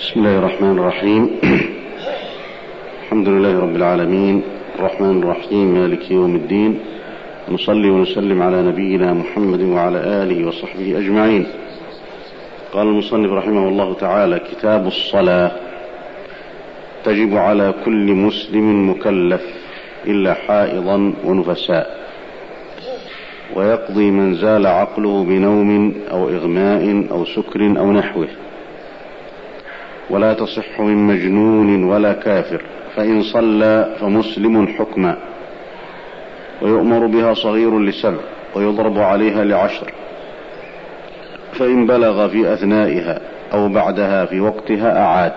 بسم الله الرحمن الرحيم. الحمد لله رب العالمين، الرحمن الرحيم، مالك يوم الدين، نصلي ونسلم على نبينا محمد وعلى آله وصحبه أجمعين. قال المصنف رحمه الله تعالى: كتاب الصلاة. تجب على كل مسلم مكلف إلا حائضا ونفساء، ويقضي من زال عقله بنوم أو إغماء أو سكر أو نحوه، ولا تصح من مجنون ولا كافر، فإن صلى فمسلم حكما، ويؤمر بها صغير ل7، ويضرب عليها ل10، فإن بلغ في أثنائها أو بعدها في وقتها أعاد،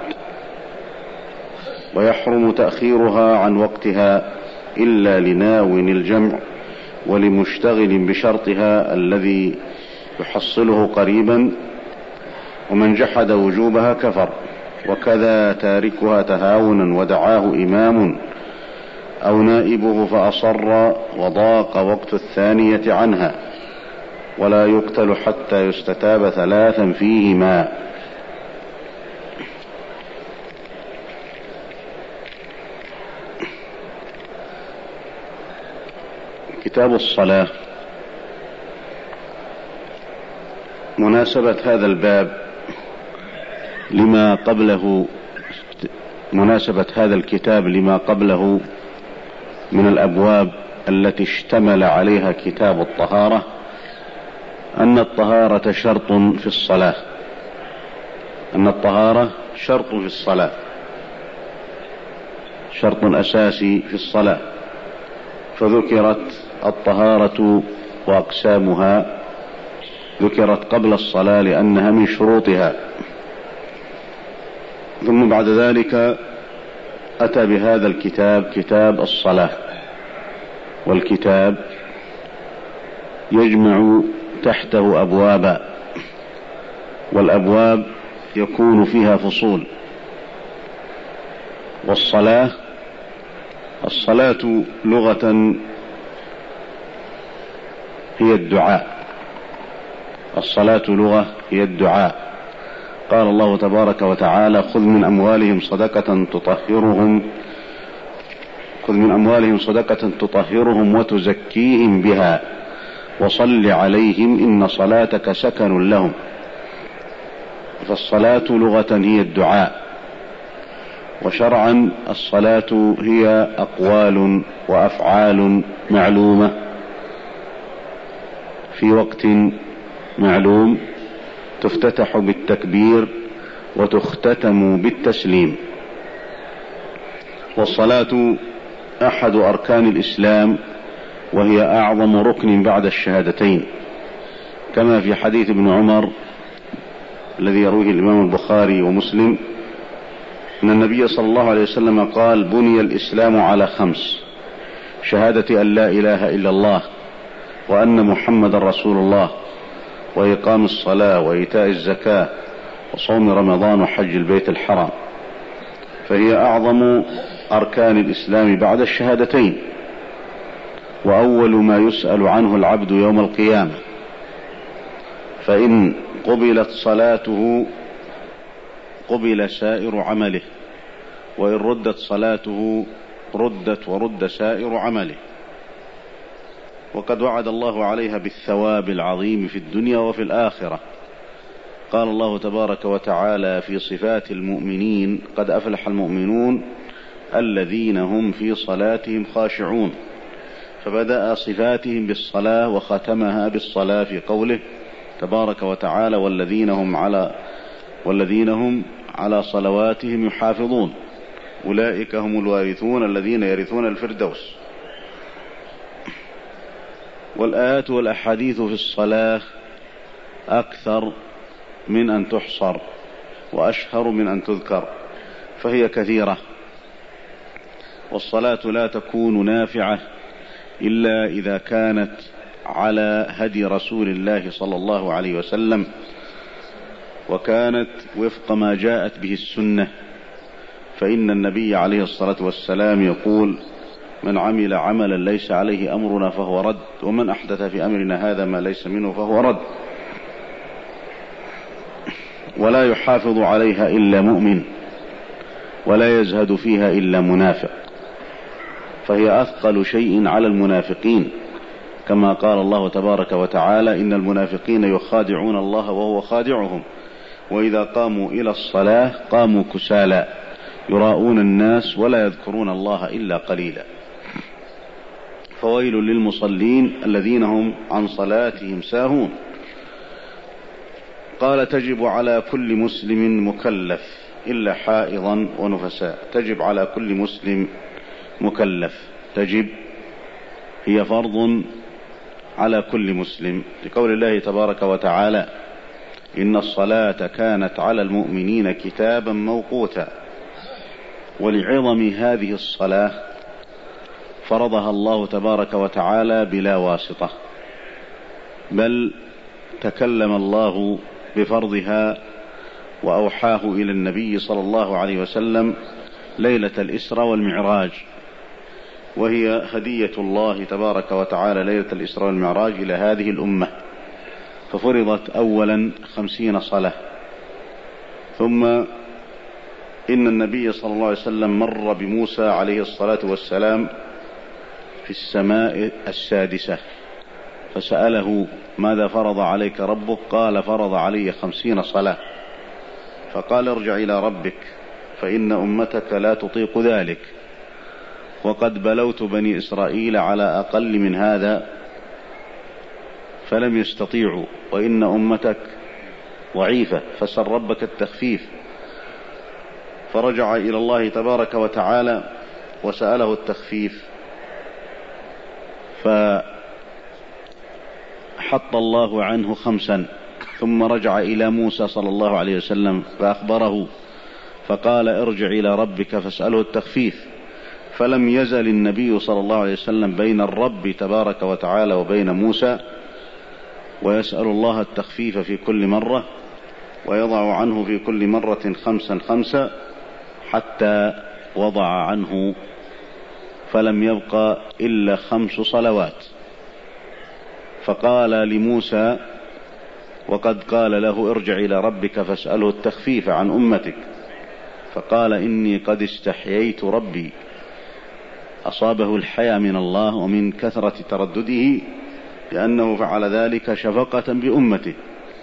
ويحرم تأخيرها عن وقتها إلا لناو الجمع ولمشتغل بشرطها الذي يحصله قريبا، ومن جحد وجوبها كفر، وكذا تاركها تهاونا ودعاه إمام أو نائبه فأصر وضاق وقت الثانية عنها، ولا يقتل حتى يستتاب 3 فيهما. كتاب الصلاة. مناسبة هذا الباب لما قبله، مناسبة هذا الكتاب لما قبله من الأبواب التي اشتمل عليها كتاب الطهارة، أن الطهارة شرط في الصلاة، أن الطهارة شرط في الصلاة، شرط أساسي في الصلاة، فذكرت الطهارة وأقسامها، ذكرت قبل الصلاة لأنها من شروطها، ثم بعد ذلك أتى بهذا الكتاب، كتاب الصلاة. والكتاب يجمع تحته أبوابا، والأبواب يكون فيها فصول. والصلاة، الصلاة لغة هي الدعاء، الصلاة لغة هي الدعاء. قال الله تبارك وتعالى: خذ من أموالهم صدقة تطهرهم وتزكيهم بها وصل عليهم إن صلاتك سكن لهم. فالصلاة لغة هي الدعاء، وشرعا الصلاة هي أقوال وأفعال معلومة في وقت معلوم، تفتتح بالتكبير وتختتم بالتسليم. والصلاة أحد أركان الإسلام، وهي أعظم ركن بعد الشهادتين، كما في حديث ابن عمر الذي يرويه الإمام البخاري ومسلم أن النبي صلى الله عليه وسلم قال: بني الإسلام على 5: شهادة أن لا إله إلا الله، وأن محمد رسول الله، وإقام الصلاة، وإيتاء الزكاة، وصوم رمضان، وحج البيت الحرام. فهي أعظم أركان الإسلام بعد الشهادتين، وأول ما يسأل عنه العبد يوم القيامة. فإن قبلت صلاته قبل سائر عمله، وإن ردت صلاته ردت ورد سائر عمله. وقد وعد الله عليها بالثواب العظيم في الدنيا وفي الآخرة. قال الله تبارك وتعالى في صفات المؤمنين: قد أفلح المؤمنون الذين هم في صلاتهم خاشعون. فبدأ صفاتهم بالصلاة وختمها بالصلاة في قوله تبارك وتعالى: والذين هم على صلواتهم يحافظون أولئك هم الوارثون الذين يرثون الفردوس. والآيات والأحاديث في الصلاة أكثر من أن تحصر، وأشهر من أن تذكر، فهي كثيرة. والصلاة لا تكون نافعة إلا إذا كانت على هدي رسول الله صلى الله عليه وسلم، وكانت وفق ما جاءت به السنة. فإن النبي عليه الصلاة والسلام يقول: من عمل عملا ليس عليه أمرنا فهو رد، ومن أحدث في أمرنا هذا ما ليس منه فهو رد. ولا يحافظ عليها إلا مؤمن، ولا يزهد فيها إلا منافق، فهي أثقل شيء على المنافقين، كما قال الله تبارك وتعالى: إن المنافقين يخادعون الله وهو خادعهم وإذا قاموا إلى الصلاة قاموا كسالى يراءون الناس ولا يذكرون الله إلا قليلا. فويل للمصلين الذين هم عن صلاتهم ساهون. قال: تجب على كل مسلم مكلف إلا حائضا ونفساء. تجب على كل مسلم مكلف، تجب هي فرض على كل مسلم، لقول الله تبارك وتعالى: إن الصلاة كانت على المؤمنين كتابا موقوتا. ولعظم هذه الصلاة فرضها الله تبارك وتعالى بلا واسطة، بل تكلم الله بفرضها وأوحاه إلى النبي صلى الله عليه وسلم ليلة الإسراء والمعراج، وهي هدية الله تبارك وتعالى ليلة الإسراء والمعراج إلى هذه الأمة، ففرضت أولا 50 صلاة. ثم إن النبي صلى الله عليه وسلم مر بموسى عليه الصلاة والسلام في السماء السادسة فسأله: ماذا فرض عليك ربك؟ قال: فرض علي 50 صلاة. فقال: ارجع إلى ربك فإن أمتك لا تطيق ذلك، وقد بلوت بني إسرائيل على أقل من هذا فلم يستطيعوا، وإن أمتك ضعيفة، فسل ربك التخفيف. فرجع إلى الله تبارك وتعالى وسأله التخفيف، فحط الله عنه 5. ثم رجع إلى موسى صلى الله عليه وسلم فأخبره، فقال: ارجع إلى ربك فاسأله التخفيف. فلم يزل النبي صلى الله عليه وسلم بين الرب تبارك وتعالى وبين موسى، ويسأل الله التخفيف في كل مرة، ويضع عنه في كل مرة 5 5، حتى وضع عنه فلم يبق إلا 5 صلوات. فقال لموسى، وقد قال له: ارجع إلى ربك فاسأله التخفيف عن أمتك، فقال: إني قد استحييت ربي. أصابه الحياء من الله ومن كثرة تردده، لأنه فعل ذلك شفقة بأمته.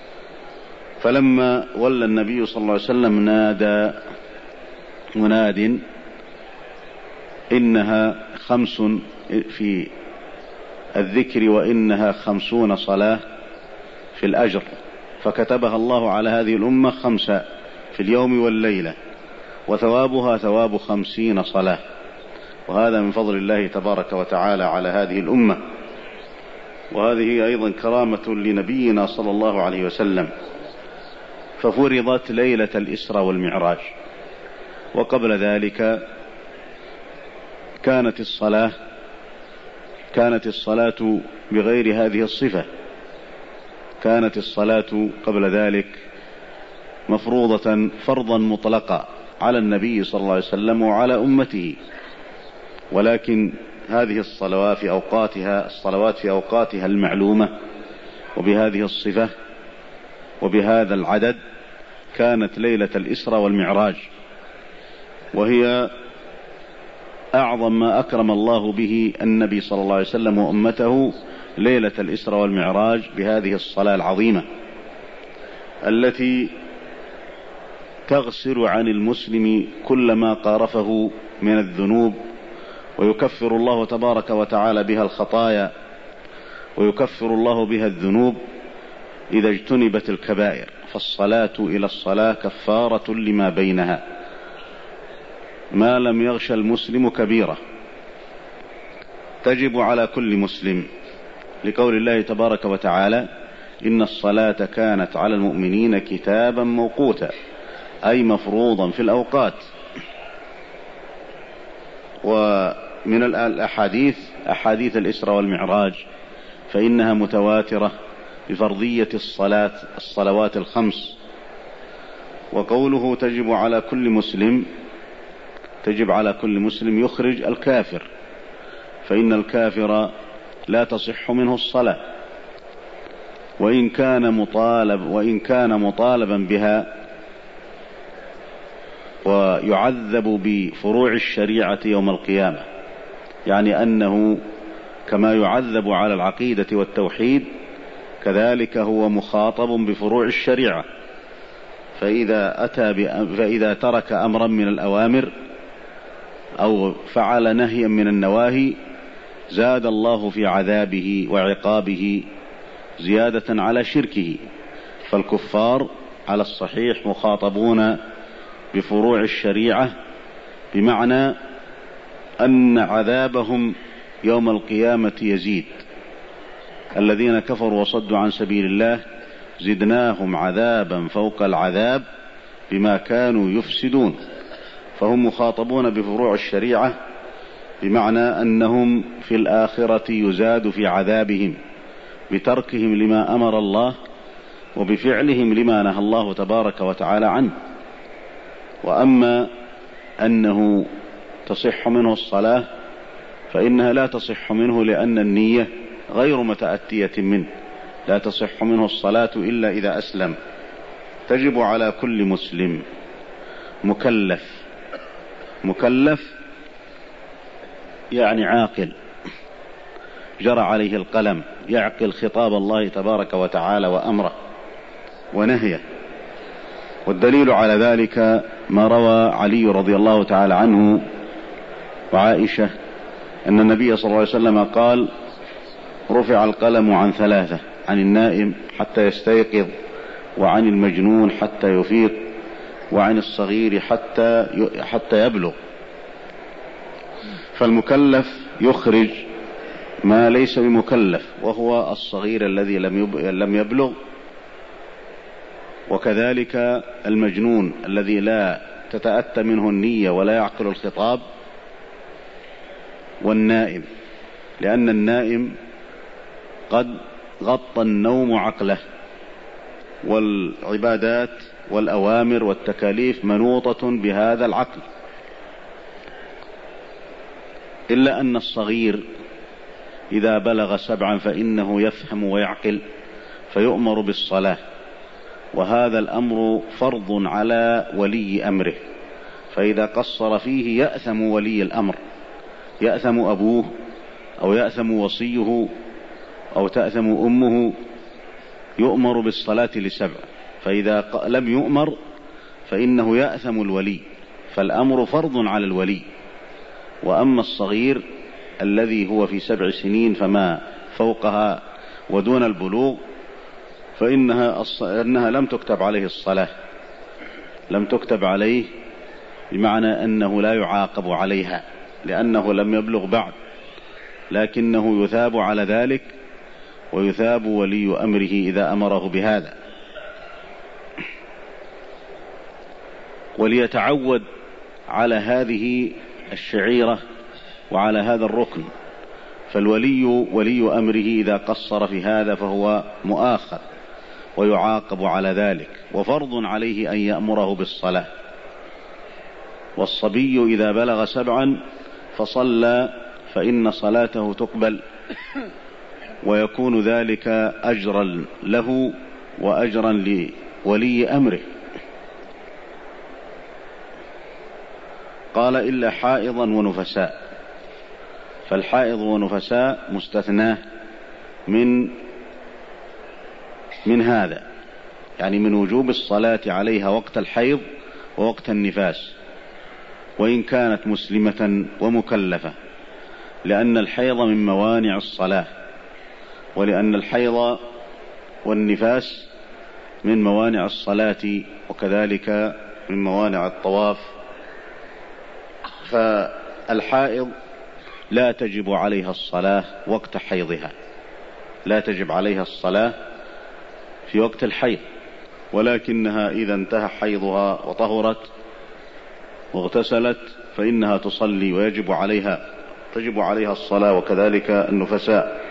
فلما ولى النبي صلى الله عليه وسلم نادى مناد: إنها 5 في الذكر وإنها 50 صلاة في الأجر، فكتبها الله على هذه الأمة 5 في اليوم والليلة، وثوابها ثواب 50 صلاة. وهذا من فضل الله تبارك وتعالى على هذه الأمة، وهذه أيضا كرامة لنبينا صلى الله عليه وسلم. ففرضت ليلة الإسراء والمعراج، وقبل ذلك كانت الصلاة بغير هذه الصفة. كانت الصلاة قبل ذلك مفروضة فرضا مطلقا على النبي صلى الله عليه وسلم وعلى أمته، ولكن هذه الصلوات في أوقاتها المعلومة وبهذه الصفة وبهذا العدد كانت ليلة الإسراء والمعراج، وهي أعظم ما أكرم الله به النبي صلى الله عليه وسلم وأمته، ليلة الإسراء والمعراج بهذه الصلاة العظيمة التي تغسل عن المسلم كل ما قارفه من الذنوب، ويكفر الله تبارك وتعالى بها الخطايا، ويكفر الله بها الذنوب إذا اجتنبت الكبائر. فالصلاة إلى الصلاة كفارة لما بينها ما لم يغش المسلم كبيرة. تجب على كل مسلم، لقول الله تبارك وتعالى: إن الصلاة كانت على المؤمنين كتابا موقوتا، أي مفروضا في الأوقات. ومن الأحاديث أحاديث الإسراء والمعراج فإنها متواترة بفرضية الصلوات 5. وقوله تجب على كل مسلم، تجب على كل مسلم يخرج الكافر، فإن الكافر لا تصح منه الصلاة، وإن كان مطالبا بها ويعذب بفروع الشريعة يوم القيامة، يعني أنه كما يعذب على العقيدة والتوحيد كذلك هو مخاطب بفروع الشريعة. فإذا ترك أمرا من الأوامر أو فعل نهيا من النواهي زاد الله في عذابه وعقابه زيادة على شركه. فالكفار على الصحيح مخاطبون بفروع الشريعة، بمعنى أن عذابهم يوم القيامة يزيد. الذين كفروا وصدوا عن سبيل الله زدناهم عذابا فوق العذاب بما كانوا يفسدون. فهم مخاطبون بفروع الشريعة، بمعنى أنهم في الآخرة يزاد في عذابهم بتركهم لما أمر الله وبفعلهم لما نهى الله تبارك وتعالى عنه. وأما أنه تصح منه الصلاة فإنها لا تصح منه، لأن النية غير متأتية منه. لا تصح منه الصلاة إلا إذا أسلم. تجب على كل مسلم مكلف يعني عاقل جرى عليه القلم، يعقل خطاب الله تبارك وتعالى وأمره ونهيه. والدليل على ذلك ما روى علي رضي الله تعالى عنه وعائشة أن النبي صلى الله عليه وسلم قال: رفع القلم عن ثلاثة: عن النائم حتى يستيقظ، وعن المجنون حتى يفيق، وعن الصغير حتى يبلغ. فالمكلف يخرج ما ليس بمكلف، وهو الصغير الذي لم يبلغ، وكذلك المجنون الذي لا تتأتى منه النية ولا يعقل الخطاب، والنائم، لأن النائم قد غطى النوم عقله، والعبادات والأوامر والتكاليف منوطة بهذا العقل. إلا أن الصغير إذا بلغ 7 فإنه يفهم ويعقل فيؤمر بالصلاة، وهذا الأمر فرض على ولي أمره، فإذا قصر فيه يأثم ولي الأمر، يأثم أبوه أو يأثم وصيه أو تأثم أمه. يؤمر بالصلاة ل7، فإذا لم يؤمر فإنه يأثم الولي، فالأمر فرض على الولي. وأما الصغير الذي هو في 7 سنين فما فوقها ودون البلوغ فإنها لم تكتب عليه الصلاة، لم تكتب عليه، بمعنى أنه لا يعاقب عليها لأنه لم يبلغ بعد، لكنه يثاب على ذلك، ويثاب ولي أمره إذا أمره بهذا. وليتعود على هذه الشعيرة وعلى هذا الركن. فالولي ولي أمره إذا قصر في هذا فهو مؤاخذ ويعاقب على ذلك، وفرض عليه أن يأمره بالصلاة. والصبي إذا بلغ 7 فصلى فإن صلاته تقبل، ويكون ذلك أجرا له وأجرا لولي أمره. قال: إلا حائضا ونفساء. فالحائض ونفساء مستثناه من هذا، يعني من وجوب الصلاة عليها وقت الحيض ووقت النفاس، وإن كانت مسلمة ومكلفة، لأن الحيض من موانع الصلاة، ولأن الحيض والنفاس من موانع الصلاة، وكذلك من موانع الطواف. فالحائض لا تجب عليها الصلاة وقت حيضها، لا تجب عليها الصلاة في وقت الحيض، ولكنها إذا انتهى حيضها وطهرت واغتسلت فإنها تصلي تجب عليها الصلاة، وكذلك النفساء.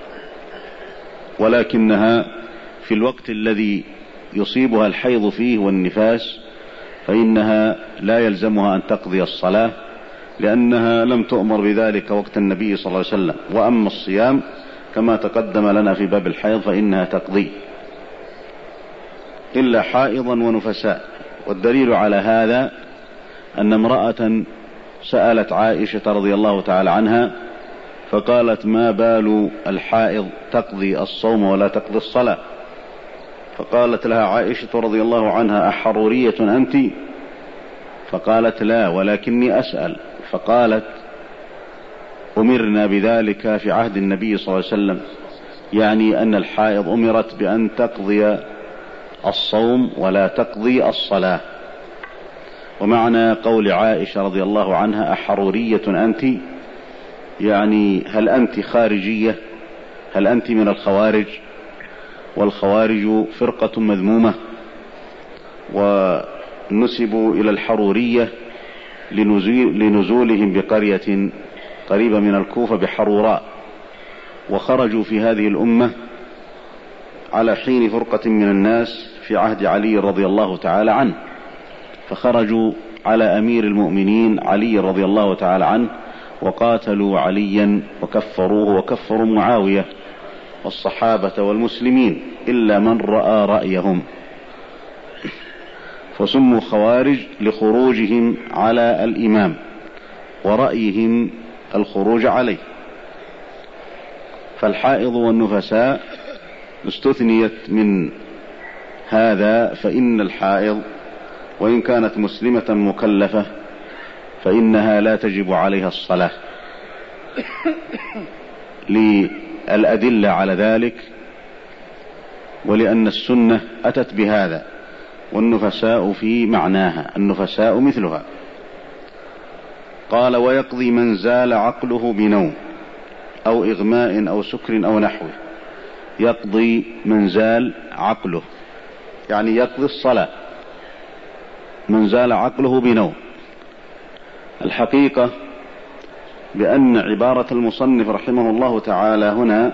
ولكنها في الوقت الذي يصيبها الحيض فيه والنفاس فإنها لا يلزمها أن تقضي الصلاة، لأنها لم تؤمر بذلك وقت النبي صلى الله عليه وسلم. وأما الصيام كما تقدم لنا في باب الحيض فإنها تقضي. إلا حائضا ونفساء. والدليل على هذا أن امرأة سألت عائشة رضي الله تعالى عنها فقالت: ما بال الحائض تقضي الصوم ولا تقضي الصلاة؟ فقالت لها عائشة رضي الله عنها: أحرورية أنت؟ فقالت: لا، ولكني أسأل. فقالت: أمرنا بذلك في عهد النبي صلى الله عليه وسلم، يعني أن الحائض أمرت بأن تقضي الصوم ولا تقضي الصلاة. ومعنى قول عائشة رضي الله عنها: أحرورية أنت؟ يعني هل أنت خارجية؟ هل أنت من الخوارج؟ والخوارج فرقة مذمومة، ونسبوا إلى الحرورية لنزولهم بقرية قريبة من الكوفة بحروراء، وخرجوا في هذه الأمة على حين فرقة من الناس في عهد علي رضي الله تعالى عنه، فخرجوا على أمير المؤمنين علي رضي الله تعالى عنه، وقاتلوا عليا وكفروه وكفروا معاوية والصحابة والمسلمين إلا من رأى رأيهم، فسموا خوارج لخروجهم على الإمام ورأيهم الخروج عليه. فالحائض والنفساء استثنيت من هذا، فإن الحائض وإن كانت مسلمة مكلفة فإنها لا تجب عليها الصلاة للأدلة على ذلك، ولأن السنة أتت بهذا، والنفساء في معناها، النفساء مثلها. قال: ويقضي من زال عقله بنوم أو إغماء أو سكر أو نحوه. يقضي من زال عقله، يعني يقضي الصلاة، من زال عقله بنوم. الحقيقة بأن عبارة المصنف رحمه الله تعالى هنا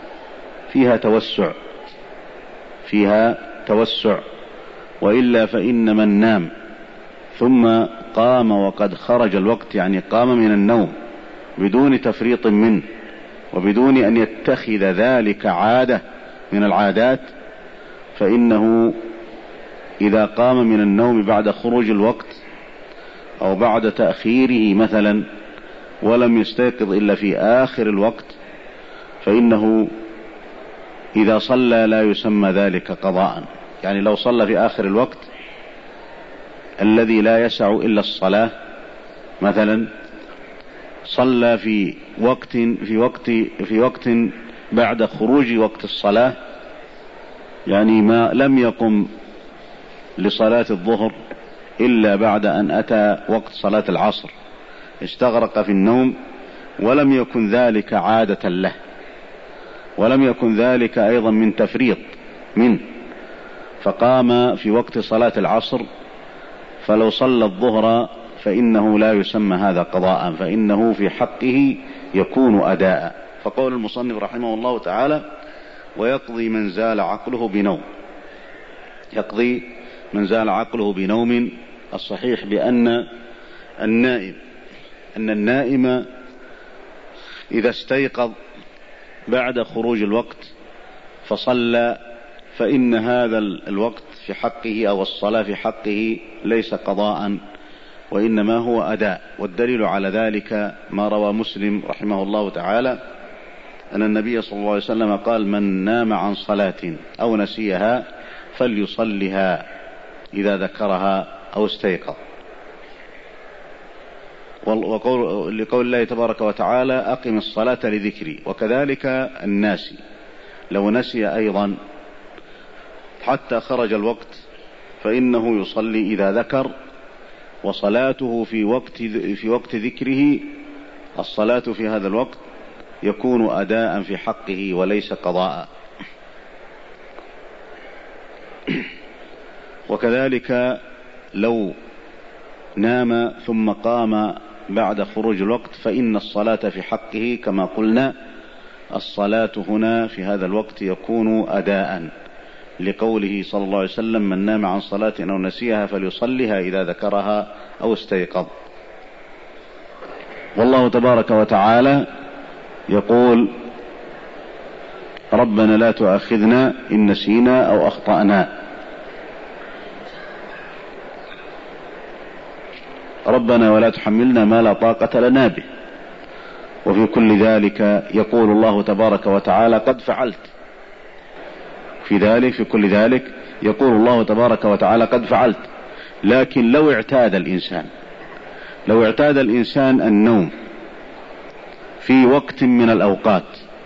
فيها توسع، وإلا فإن من نام ثم قام وقد خرج الوقت، يعني قام من النوم بدون تفريط منه وبدون أن يتخذ ذلك عادة من العادات، فإنه إذا قام من النوم بعد خروج الوقت أو بعد تأخيره مثلا ولم يستيقظ إلا في آخر الوقت، فإنه إذا صلى لا يسمى ذلك قضاء. يعني لو صلى في آخر الوقت الذي لا يسع إلا الصلاة، مثلا صلى في وقت بعد خروج وقت الصلاة، يعني ما لم يقم لصلاة الظهر إلا بعد أن أتى وقت صلاة العصر، استغرق في النوم ولم يكن ذلك عادة له، ولم يكن ذلك أيضا من تفريط منه، فقام في وقت صلاة العصر، فلو صلى الظهر فإنه لا يسمى هذا قضاء، فإنه في حقه يكون أداء. فقول المصنف رحمه الله تعالى: ويقضي من زال عقله بنوم. يقضي من زال عقله بنوم. الصحيح بأن النائم إذا استيقظ بعد خروج الوقت فصلى، فإن هذا الوقت في حقه أو الصلاة في حقه ليس قضاء، وإنما هو أداء. والدليل على ذلك ما روى مسلم رحمه الله تعالى أن النبي صلى الله عليه وسلم قال: من نام عن صلاة أو نسيها فليصلها إذا ذكرها أو استيقظ. لقول الله تبارك وتعالى: أقم الصلاة لذكري. وكذلك الناسي لو نسي أيضا حتى خرج الوقت فإنه يصلي إذا ذكر، وصلاته في وقت ذكره، الصلاة في هذا الوقت يكون أداء في حقه وليس قضاء. وكذلك لو نام ثم قام بعد خروج الوقت فإن الصلاة في حقه كما قلنا، الصلاة هنا في هذا الوقت يكون أداء، لقوله صلى الله عليه وسلم: من نام عن صلاة أو نسيها فليصلها إذا ذكرها أو استيقظ. والله تبارك وتعالى يقول: ربنا لا تؤاخذنا إن نسينا أو أخطأنا. ربنا ولا تحملنا ما لا طاقة لنا به. وفي كل ذلك يقول الله تبارك وتعالى قد فعلت. في كل ذلك يقول الله تبارك وتعالى قد فعلت. لكن لو اعتاد الإنسان النوم في وقت من الأوقات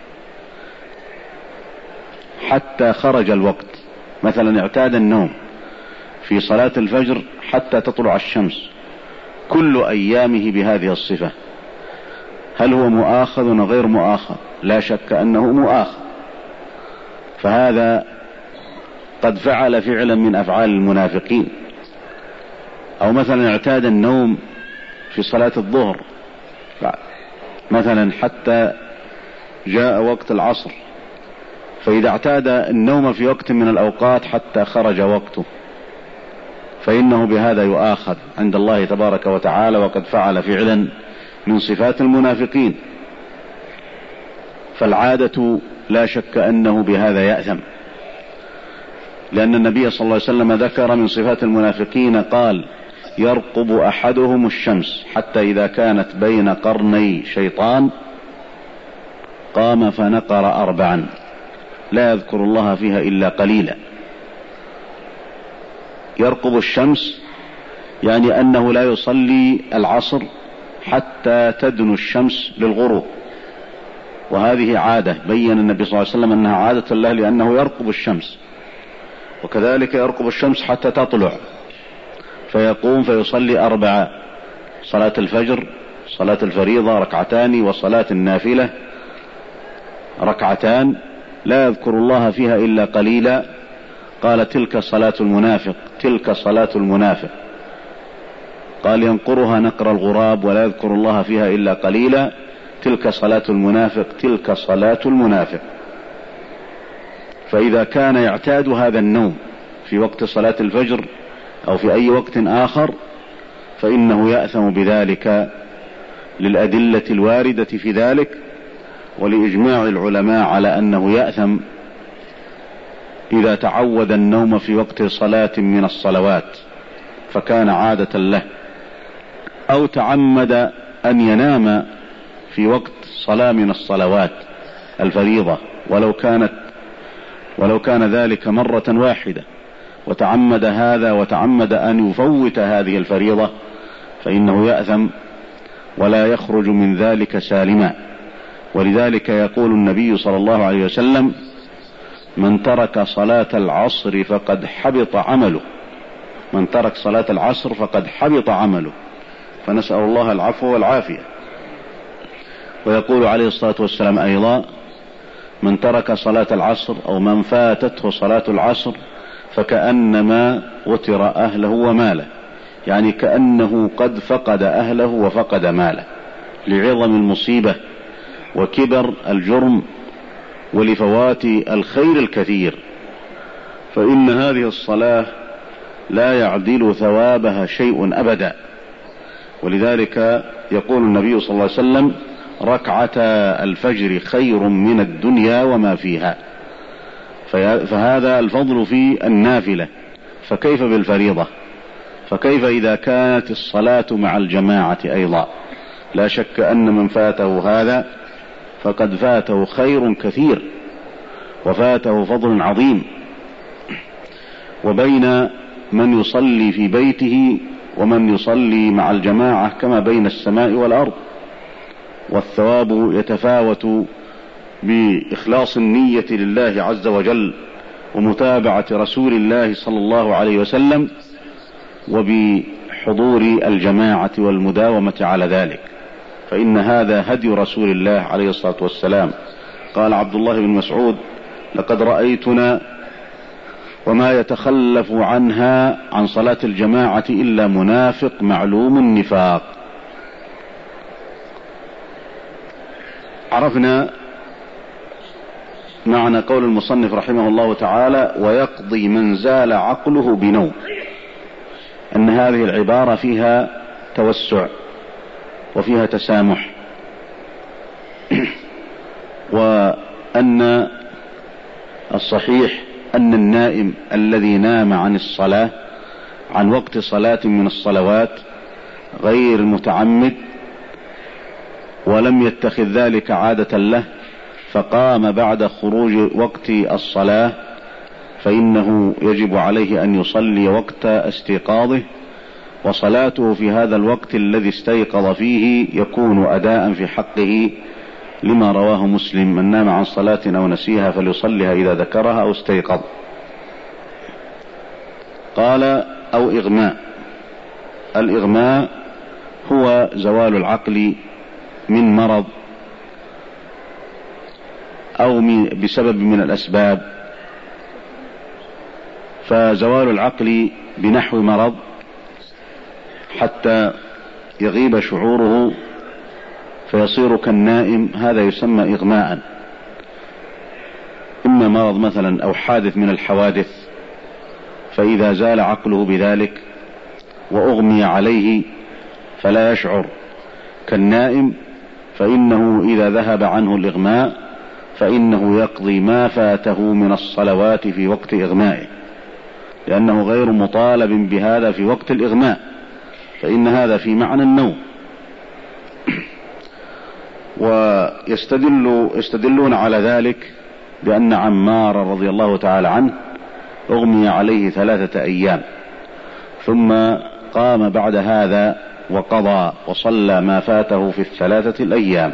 حتى خرج الوقت، مثلا اعتاد النوم في صلاة الفجر حتى تطلع الشمس كل أيامه بهذه الصفة، هل هو مؤاخذ أو غير مؤاخذ؟ لا شك أنه مؤاخذ. فهذا قد فعل فعلا من أفعال المنافقين. أو مثلا اعتاد النوم في صلاة الظهر مثلا حتى جاء وقت العصر، فإذا اعتاد النوم في وقت من الأوقات حتى خرج وقته فإنه بهذا يؤاخذ عند الله تبارك وتعالى، وقد فعل فعلا من صفات المنافقين. فالعادة لا شك أنه بهذا يأثم، لأن النبي صلى الله عليه وسلم ذكر من صفات المنافقين قال: يرقب أحدهم الشمس حتى إذا كانت بين قرني شيطان قام فنقر 4 لا يذكر الله فيها إلا قليلا. يرقب الشمس يعني أنه لا يصلي العصر حتى تدنو الشمس للغروب، وهذه عادة بين النبي صلى الله عليه وسلم أنها عادة له، لأنه يرقب الشمس. وكذلك يرقب الشمس حتى تطلع فيقوم فيصلي 4: صلاة الفجر، صلاة الفريضة 2 وصلاة النافلة 2 لا يذكر الله فيها إلا قليلا. قال: تلك صلاة المنافق. قال: ينقرها نقر الغراب ولا يذكر الله فيها إلا قليلا. تلك صلاة المنافق. فإذا كان يعتاد هذا النوم في وقت صلاة الفجر أو في أي وقت آخر فإنه يأثم بذلك للأدلة الواردة في ذلك، ولإجماع العلماء على أنه يأثم إذا تعود النوم في وقت صلاة من الصلوات فكان عادة له، أو تعمد أن ينام في وقت صلاة من الصلوات الفريضة ولو كان ذلك مرة واحدة، وتعمد هذا وتعمد أن يفوت هذه الفريضة، فإنه يأثم ولا يخرج من ذلك سالما. ولذلك يقول النبي صلى الله عليه وسلم: من ترك صلاة العصر فقد حبط عمله. فنسأل الله العفو والعافية. ويقول عليه الصلاة والسلام أيضا: من ترك صلاة العصر أو من فاتته صلاة العصر فكأنما وتر أهله وماله، يعني كأنه قد فقد أهله وفقد ماله، لعظم المصيبة وكبر الجرم ولفوات الخير الكثير. فإن هذه الصلاة لا يعدل ثوابها شيء أبدا. ولذلك يقول النبي صلى الله عليه وسلم: ركعتا الفجر خير من الدنيا وما فيها. فهذا الفضل في النافلة، فكيف بالفريضة؟ فكيف إذا كانت الصلاة مع الجماعة أيضا؟ لا شك أن من فاته هذا فقد فاته خير كثير وفاته فضل عظيم. وبين من يصلي في بيته ومن يصلي مع الجماعة كما بين السماء والأرض، والثواب يتفاوت بإخلاص النية لله عز وجل ومتابعة رسول الله صلى الله عليه وسلم وبحضور الجماعة والمداومة على ذلك، فإن هذا هدي رسول الله عليه الصلاة والسلام. قال عبد الله بن مسعود: لقد رأيتنا وما يتخلف عنها عن صلاة الجماعة إلا منافق معلوم النفاق. عرفنا معنى قول المصنف رحمه الله تعالى: ويقضي من زال عقله بنوم، أن هذه العبارة فيها توسع وفيها تسامح، وأن الصحيح أن النائم الذي نام عن الصلاة عن وقت صلاة من الصلوات غير متعمد ولم يتخذ ذلك عادة له فقام بعد خروج وقت الصلاة، فإنه يجب عليه أن يصلي وقت استيقاظه، وصلاته في هذا الوقت الذي استيقظ فيه يكون أداء في حقه، لما رواه مسلم: من نام عن صلاة أو نسيها فليصلها إذا ذكرها أو استيقظ. قال: أو إغماء. الإغماء هو زوال العقل من مرض أو بسبب من الأسباب، فزوال العقل بنحو مرض حتى يغيب شعوره فيصير كالنائم، هذا يسمى إغماء. إما مرض مثلا أو حادث من الحوادث، فإذا زال عقله بذلك وأغمي عليه فلا يشعر كالنائم، فإنه إذا ذهب عنه الإغماء فإنه يقضي ما فاته من الصلوات في وقت إغمائه، لأنه غير مطالب بهذا في وقت الإغماء، فإن هذا في معنى النوم. ويستدلون على ذلك بأن عمار رضي الله تعالى عنه أغمي عليه 3 أيام، ثم قام بعد هذا وقضى وصلى ما فاته في 3 الأيام،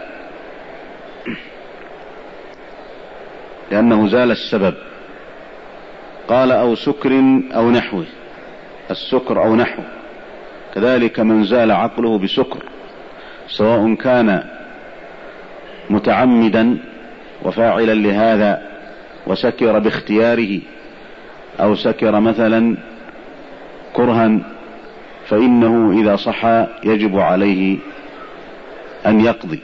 لأنه زال السبب. قال: أو سكر أو نحوه. السكر أو نحوه كذلك من زال عقله بسكر، سواء كان متعمدا وفاعلا لهذا وسكر باختياره، أو سكر مثلا كرها، فإنه إذا صحى يجب عليه أن يقضي،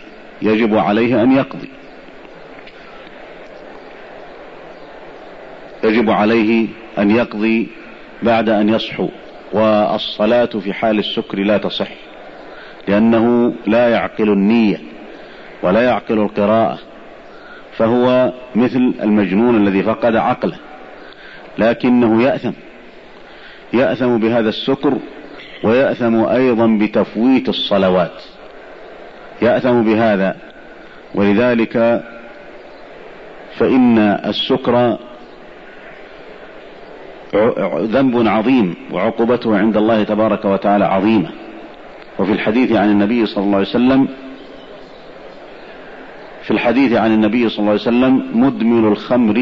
يجب عليه أن يقضي بعد أن يصحو. والصلاة في حال السكر لا تصح، لأنه لا يعقل النية ولا يعقل القراءة، فهو مثل المجنون الذي فقد عقله، لكنه يأثم بهذا السكر، ويأثم أيضا بتفويت الصلوات، يأثم بهذا. ولذلك فإن السكر ذنب عظيم، وعقوبته عند الله تبارك وتعالى عظيمة. وفي الحديث عن النبي صلى الله عليه وسلم مدمن الخمر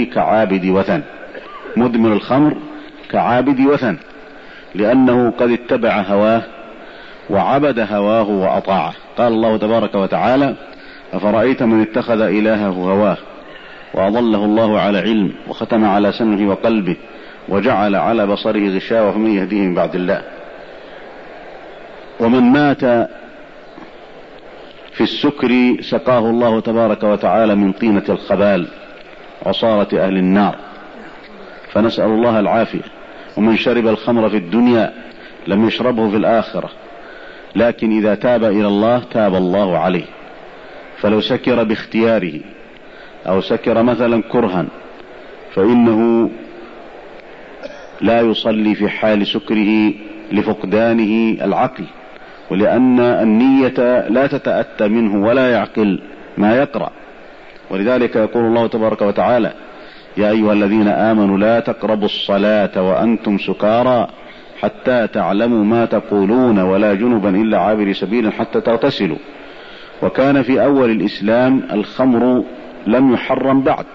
كعابد وثن، لأنه قد اتبع هواه وعبد هواه وأطاعه. قال الله تبارك وتعالى: أفرأيت من اتخذ إلهه هواه وأضله الله على علم وختم على سمعه وقلبه وجعل على بصره غشاوة فمن يهديه من بعد الله. ومن مات في السكر سقاه الله تبارك وتعالى من طينة الخبال عصارة أهل النار، فنسأل الله العافية. ومن شرب الخمر في الدنيا لم يشربه في الآخرة، لكن إذا تاب إلى الله تاب الله عليه. فلو سكر باختياره أو سكر مثلا كرها فإنه لا يصلي في حال سكره لفقدانه العقل، ولأن النية لا تتأتى منه ولا يعقل ما يقرأ. ولذلك يقول الله تبارك وتعالى: يا أيها الذين آمنوا لا تقربوا الصلاة وأنتم سكارى حتى تعلموا ما تقولون ولا جنبا إلا عابر سبيل حتى تغتسلوا. وكان في أول الإسلام الخمر لم يحرم بعد،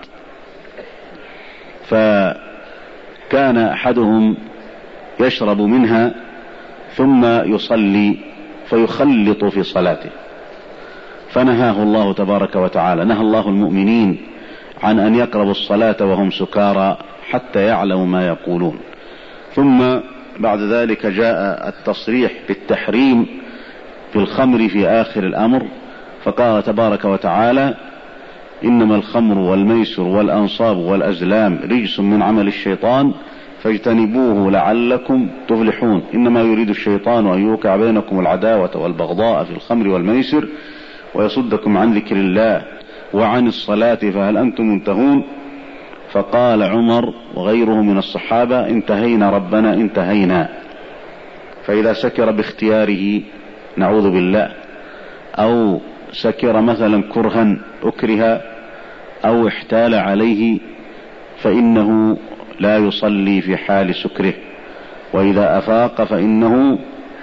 فكان أحدهم يشرب منها ثم يصلي فيخلط في صلاته، فنهاه الله تبارك وتعالى، نهى الله المؤمنين عن أن يقربوا الصلاة وهم سكارى حتى يعلموا ما يقولون. ثم بعد ذلك جاء التصريح بالتحريم في الخمر في آخر الأمر، فقال تبارك وتعالى: إنما الخمر والميسر والأنصاب والأزلام رجس من عمل الشيطان فاجتنبوه لعلكم تفلحون. إنما يريد الشيطان أن يوقع بينكم العداوة والبغضاء في الخمر والميسر ويصدكم عن ذكر الله وعن الصلاة فهل أنتم منتهون؟ فقال عمر وغيره من الصحابة: انتهينا ربنا انتهينا. فإذا سكر باختياره نعوذ بالله، أو سكر مثلا كرها أكره أو احتال عليه، فإنه لا يصلي في حال سكره، وإذا أفاق فإنه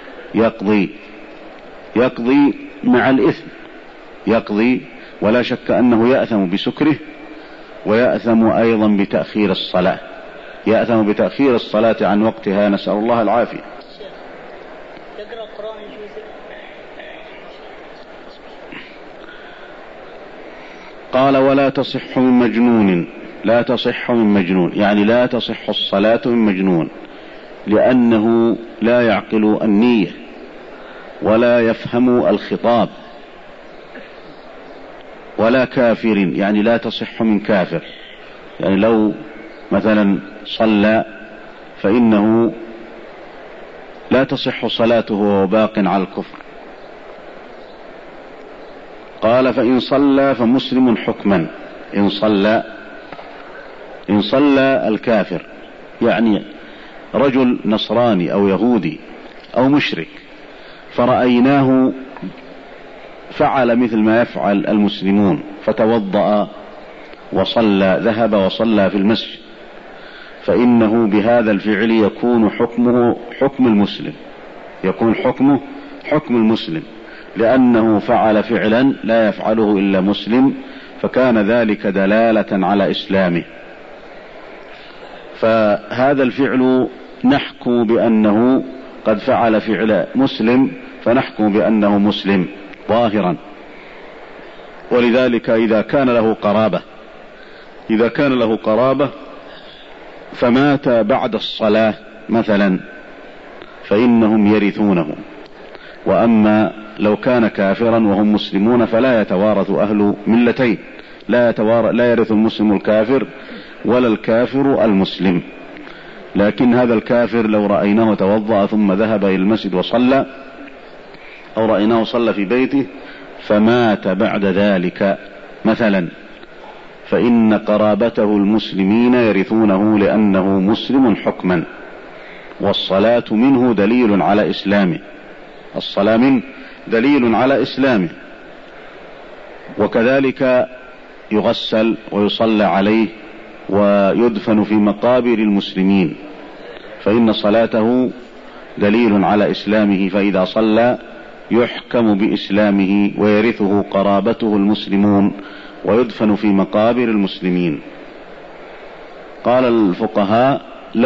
يقضي مع الإثم، يقضي، ولا شك أنه يأثم بسكره ويأثم أيضا بتأخير الصلاة، يأثم بتأخير الصلاة عن وقتها، نسأل الله العافية. قال ولا تصح من مجنون، لا تصح من مجنون يعني لا تصح الصلاة من مجنون، لأنه لا يعقل النية ولا يفهم الخطاب، ولا كافر يعني لا تصح من كافر، يعني لو مثلا صلى فإنه لا تصح صلاته وهو باق على الكفر. قال فإن صلى فمسلم حكما، إن صلى الكافر يعني رجل نصراني أو يهودي أو مشرك فرأيناه فعل مثل ما يفعل المسلمون فتوضأ وصلى، ذهب وصلى في المسجد، فإنه بهذا الفعل يكون حكمه حكم المسلم، يكون حكمه حكم المسلم، لأنه فعل فعلا لا يفعله إلا مسلم، فكان ذلك دلالة على إسلامه. فهذا الفعل نحكم بأنه قد فعل فعل مسلم، فنحكم بأنه مسلم ظاهرا. ولذلك إذا كان له قرابة فمات بعد الصلاة مثلا فإنهم يرثونه، وأما لو كان كافرا وهم مسلمون فلا يتوارث أهل ملتين، لا يرث المسلم الكافر ولا الكافر المسلم. لكن هذا الكافر لو رأيناه توضأ ثم ذهب إلى المسجد وصلى، أو رأيناه صلى في بيته فمات بعد ذلك مثلا، فإن قرابته المسلمين يرثونه لأنه مسلم حكما، والصلاة منه دليل على إسلامه، الصلاة منه دليل على إسلامه. وكذلك يغسل ويصلى عليه ويدفن في مقابر المسلمين، فإن صلاته دليل على إسلامه، فإذا صلى يحكم بإسلامه ويرثه قرابته المسلمون ويدفن في مقابر المسلمين. قال الفقهاء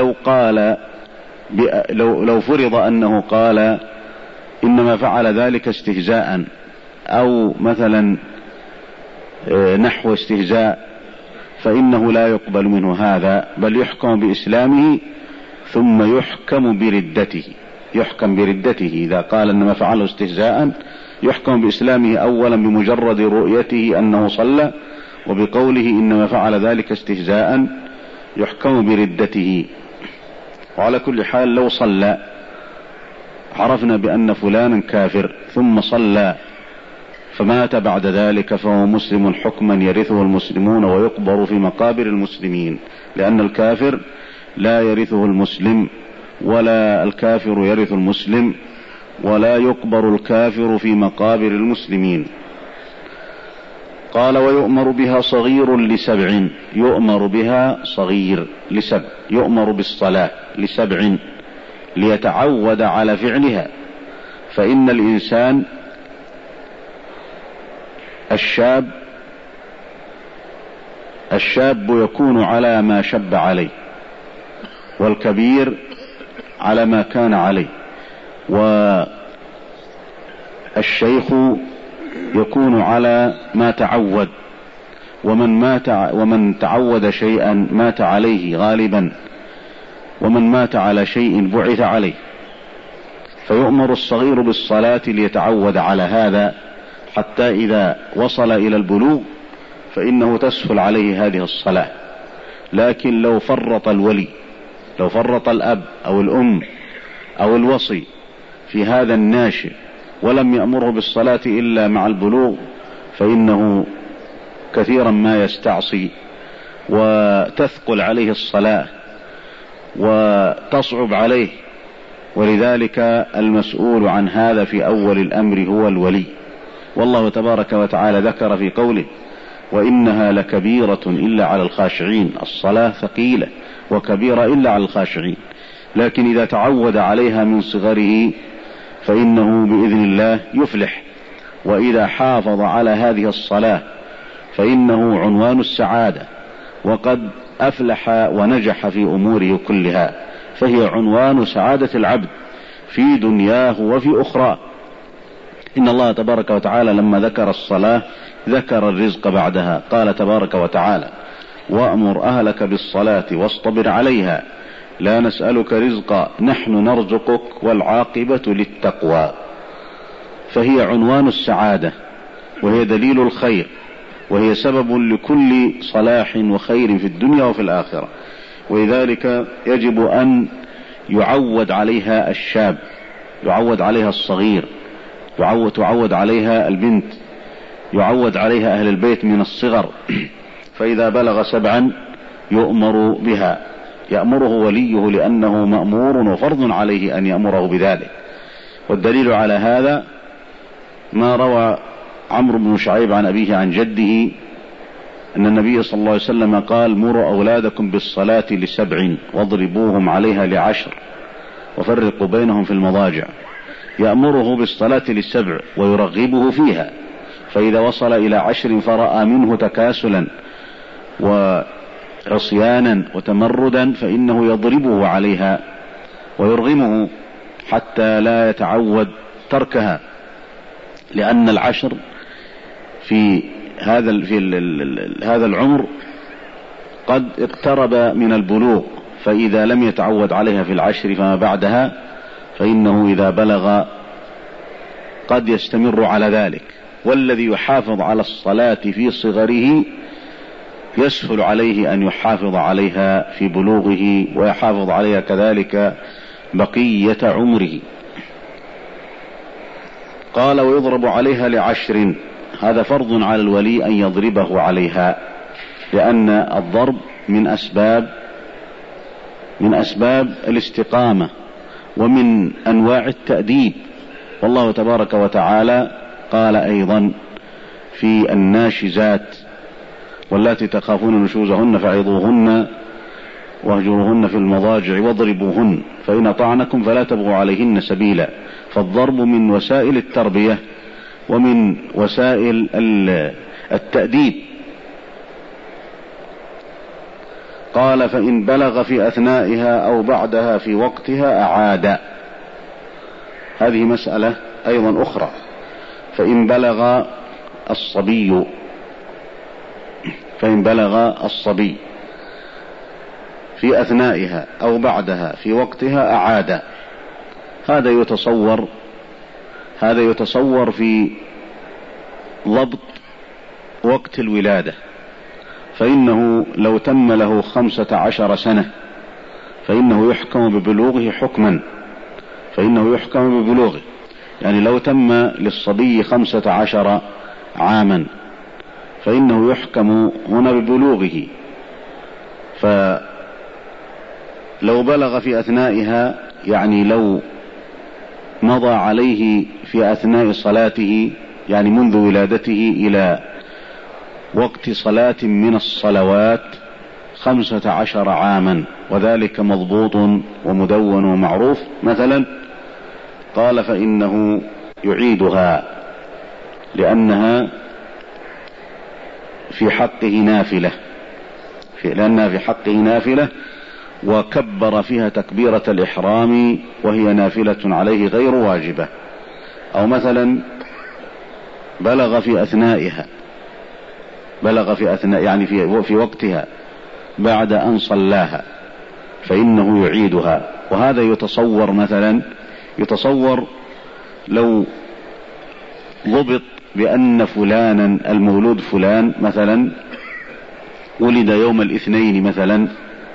لو فرض أنه قال إنما فعل ذلك استهزاء أو مثلا نحو استهزاء، فإنه لا يقبل منه هذا، بل يحكم بإسلامه ثم يحكم بردته. إذا قال إنما فعله استهزاء يحكم بإسلامه أولا بمجرد رؤيته أنه صلى، وبقوله إنما فعل ذلك استهزاء يحكم بردته. وعلى كل حال لو صلى عرفنا بأن فلانا كافر ثم صلى فمات بعد ذلك فهو مسلم حكما يرثه المسلمون ويقبر في مقابر المسلمين، لأن الكافر لا يرثه المسلم ولا الكافر يرث المسلم، ولا يقبر الكافر في مقابر المسلمين. قال ويؤمر بها صغير لسبع، يؤمر بها صغير لسبع، يؤمر بالصلاة لسبع ليتعود على فعلها. فإن الإنسان الشاب يكون على ما شب عليه، والكبير على ما كان عليه، والشيخ يكون على ما تعود، ومن تعود شيئا مات عليه غالبا، ومن مات على شيء بعث عليه. فيؤمر الصغير بالصلاة ليتعود على هذا، حتى إذا وصل إلى البلوغ فإنه تسهل عليه هذه الصلاة. لكن لو فرط الولي، لو فرط الأب أو الأم أو الوصي في هذا الناشئ ولم يأمره بالصلاة إلا مع البلوغ، فإنه كثيرا ما يستعصي وتثقل عليه الصلاة وتصعب عليه، ولذلك المسؤول عن هذا في أول الأمر هو الولي. والله تبارك وتعالى ذكر في قوله: وإنها لكبيرة إلا على الخاشعين. الصلاة ثقيلة وكبيرة إلا على الخاشعين، لكن إذا تعود عليها من صغره فإنه بإذن الله يفلح. وإذا حافظ على هذه الصلاة فإنه عنوان السعادة، وقد أفلح ونجح في أموره كلها، فهي عنوان سعادة العبد في دنياه وفي أخرى. إن الله تبارك وتعالى لما ذكر الصلاة ذكر الرزق بعدها، قال تبارك وتعالى: وأمر أهلك بالصلاة واصطبر عليها لا نسألك رزقا نحن نرزقك والعاقبة للتقوى. فهي عنوان السعادة، وهي دليل الخير، وهي سبب لكل صلاح وخير في الدنيا وفي الآخرة. ولذلك يجب أن يعود عليها الشاب، يعود عليها الصغير، تعود عليها البنت، يعود عليها أهل البيت من الصغر. فإذا بلغ 7 يؤمر بها، يأمره وليه لأنه مأمور وفرض عليه أن يأمره بذلك. والدليل على هذا ما روى عمرو بن شعيب عن أبيه عن جده أن النبي صلى الله عليه وسلم قال: مروا أولادكم بالصلاة ل7 واضربوهم عليها ل10 وفرقوا بينهم في المضاجع. يأمره بالصلاة ل7 ويرغبه فيها، فإذا وصل إلى 10 فرأى منه تكاسلا وعصيانا وتمردا فإنه يضربه عليها ويرغمه حتى لا يتعود تركها، لأن 10 في هذا العمر قد اقترب من البلوغ، فإذا لم يتعود عليها في 10 فما بعدها فإنه إذا بلغ قد يستمر على ذلك. والذي يحافظ على الصلاة في صغره يسهل عليه أن يحافظ عليها في بلوغه ويحافظ عليها كذلك بقية عمره. قال: ويضرب عليها ل10. هذا فرض على الولي أن يضربه عليها، لأن الضرب من أسباب الاستقامة ومن أنواع التأديب. والله تبارك وتعالى قال أيضا في الناشزات: واللاتي تخافون نشوزهن فعظوهن واهجروهن في المضاجع واضربوهن فإن أطعنكم فلا تبغوا عليهن سبيلا. فالضرب من وسائل التربية ومن وسائل التأديب. قال: فإن بلغ في أثنائها أو بعدها في وقتها أعاد. هذه مسألة أيضا أخرى. فإن بلغ الصبي في أثنائها أو بعدها في وقتها أعاد. هذا يتصور في ضبط وقت الولادة، فإنه لو تم له 15 سنة فإنه يحكم ببلوغه حكما، يعني لو تم للصبي 15 عاما فإنه يحكم هنا ببلوغه. فلو بلغ في أثنائها، يعني لو مضى عليه في أثناء صلاته، يعني منذ ولادته إلى وقت صلاة من الصلوات 15 عاما، وذلك مضبوط ومدون ومعروف مثلا، قال: فإنه يعيدها، لأنها في حقه نافلة، وكبر فيها تكبيرة الإحرام وهي نافلة عليه غير واجبة. أو مثلا بلغ في أثناء يعني في وقتها بعد أن صلاها فإنه يعيدها. وهذا يتصور لو ضبط بأن فلانا المولود فلان مثلا ولد يوم الاثنين مثلا،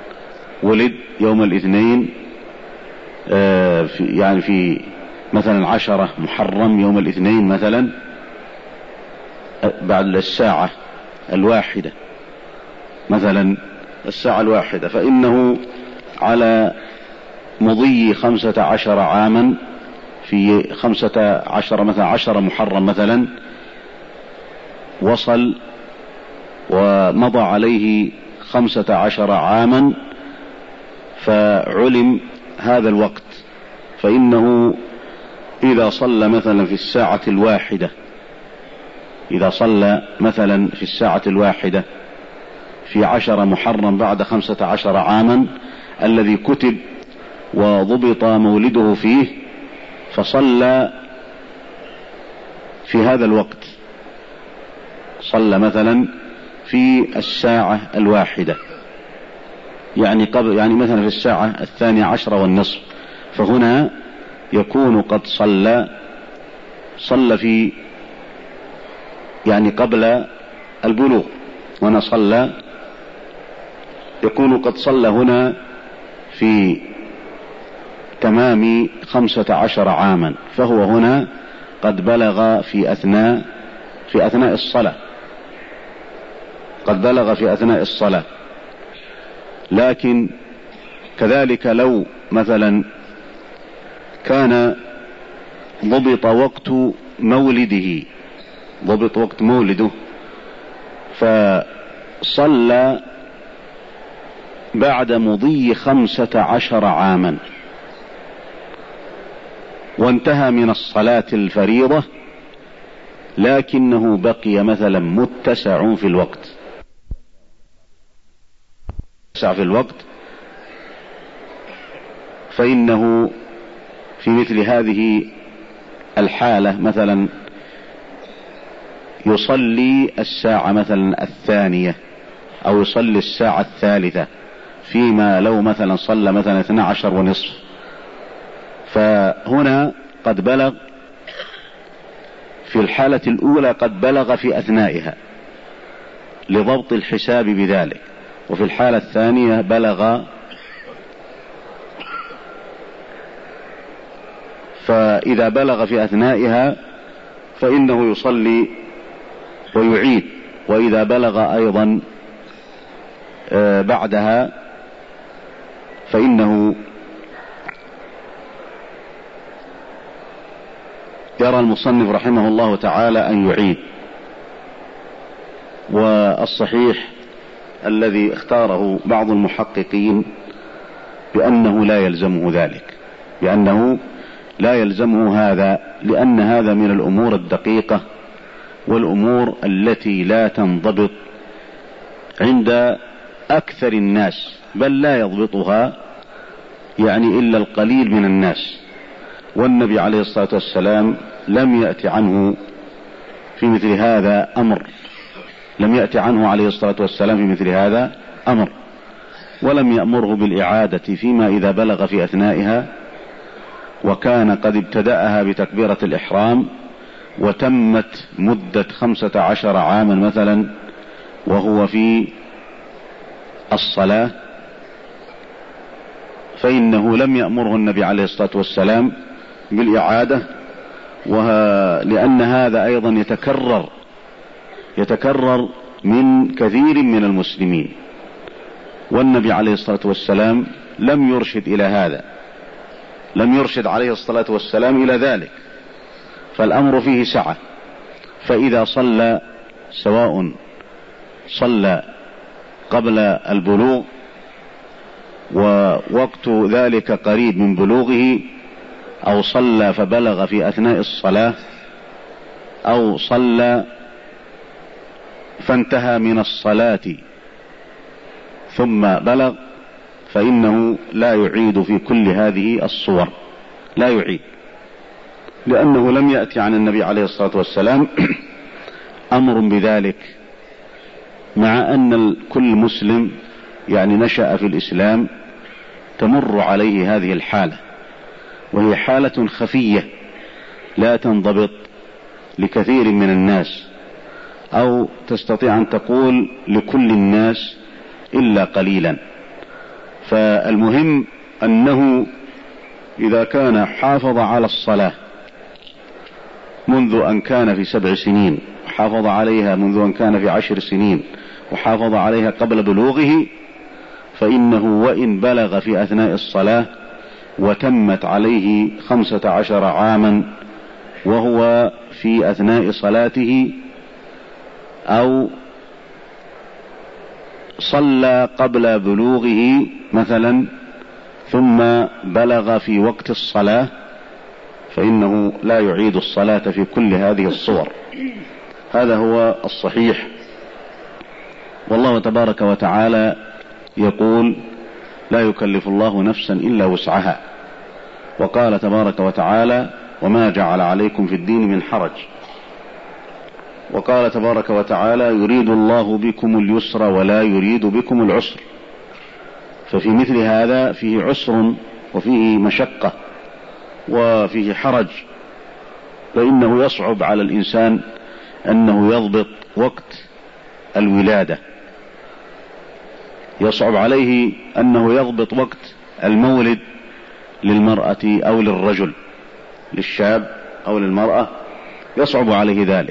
يعني في مثلا 10 محرم يوم الاثنين مثلا بعد الساعة 1 مثلا، فإنه على مضي 15 عاما، في 15 مثلا 10 محرم مثلا وصل ومضى عليه 15 عاما فعلم هذا الوقت، فإنه إذا صلى مثلا في الساعة الواحدة، إذا صلى مثلا في الساعة الواحدة في 10 محرم بعد 15 عاما الذي كتب وضبط مولده فيه، فصلى في هذا الوقت، صلى مثلا في الساعة الواحدة، يعني مثلا في الساعة 12:30، فهنا يكون قد صلى في يعني قبل البلوغ، هنا يكون قد صلى هنا في تمام 15 عاما، فهو هنا قد بلغ في أثناء الصلاة، قد بلغ في أثناء الصلاة. لكن كذلك لو مثلا كان ضبط وقت مولده فصلى بعد مضي 15 عاما وانتهى من الصلاة الفريضة، لكنه بقي مثلا متسع في الوقت، فإنه في مثل هذه الحالة مثلا يصلي الساعة مثلا 2 أو يصلي الساعة 3، فيما لو مثلا صلى مثلا 12:30، فهنا قد بلغ في الحالة الأولى، قد بلغ في أثنائها لضبط الحساب بذلك، وفي الحالة الثانية بلغ، فإذا بلغ في أثنائها فإنه يصلي ويعيد، وإذا بلغ أيضا بعدها فإنه يرى المصنف رحمه الله تعالى أن يعيد. والصحيح الذي اختاره بعض المحققين بأنه لا يلزمه ذلك، بأنه لا يلزمه هذا، لأن هذا من الأمور الدقيقة والأمور التي لا تنضبط عند أكثر الناس، بل لا يضبطها يعني إلا القليل من الناس. والنبي عليه الصلاة والسلام لم يأتي عنه في مثل هذا أمر، لم يأتي عنه عليه الصلاة والسلام في مثل هذا أمر، ولم يأمره بالإعادة فيما إذا بلغ في أثنائها، وكان قد ابتدأها بتكبيرة الإحرام وتمت مدة 15 عاما مثلا وهو في الصلاة، فإنه لم يأمره النبي عليه الصلاة والسلام بالإعادة، لأن هذا أيضا يتكرر من كثير من المسلمين، والنبي عليه الصلاة والسلام لم يرشد إلى هذا، لم يرشد عليه الصلاة والسلام إلى ذلك، فالأمر فيه سعة. فإذا صلى، سواء صلى قبل البلوغ ووقت ذلك قريب من بلوغه، أو صلى فبلغ في أثناء الصلاة، أو صلى فانتهى من الصلاة ثم بلغ، فإنه لا يعيد في كل هذه الصور، لا يعيد، لأنه لم يأتي عن النبي عليه الصلاة والسلام أمر بذلك، مع أن كل مسلم يعني نشأ في الإسلام تمر عليه هذه الحالة، وهي حالة خفية لا تنضبط لكثير من الناس، أو تستطيع أن تقول لكل الناس إلا قليلا. فالمهم أنه إذا كان حافظ على الصلاة منذ أن كان في 7 سنين، وحافظ عليها منذ أن كان في 10 سنين، وحافظ عليها قبل بلوغه، فإنه وإن بلغ في أثناء الصلاة وتمت عليه 15 عاما وهو في أثناء صلاته، أو صلى قبل بلوغه مثلا ثم بلغ في وقت الصلاة، فإنه لا يعيد الصلاة في كل هذه الصور. هذا هو الصحيح. والله تبارك وتعالى يقول: لا يكلف الله نفسا إلا وسعها. وقال تبارك وتعالى: وما جعل عليكم في الدين من حرج. وقال تبارك وتعالى: يريد الله بكم اليسر ولا يريد بكم العسر. ففي مثل هذا فيه عسر وفيه مشقة وفيه حرج، فإنه يصعب على الإنسان أنه يضبط وقت الولادة، يصعب عليه أنه يضبط وقت المولد للمرأة أو للرجل، للشاب أو للمرأة، يصعب عليه ذلك.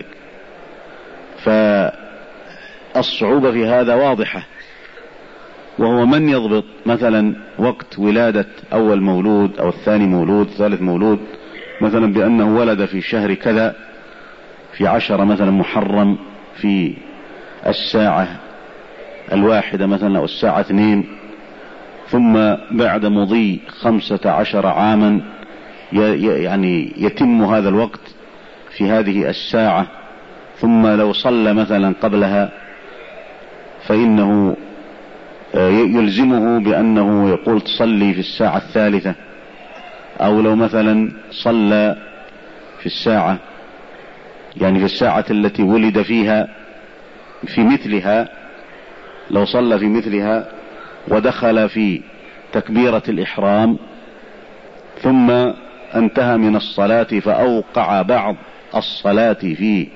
فالصعوبة في هذا واضحة. وهو من يضبط مثلا وقت ولادة أول مولود أو الثاني مولود ثالث مولود، مثلا بأنه ولد في شهر كذا في 10 مثلا محرم في الساعة 1 مثلا أو الساعة 2، ثم بعد مضي 15 عاما يعني يتم هذا الوقت في هذه الساعة، ثم لو صلى مثلا قبلها فإنه يلزمه بأنه يقول تصلي في الساعة 3، أو لو مثلا صلى في الساعة يعني في الساعة التي ولد فيها في مثلها، لو صلى في مثلها ودخل في تكبيرة الإحرام ثم انتهى من الصلاة فأوقع بعض الصلاة في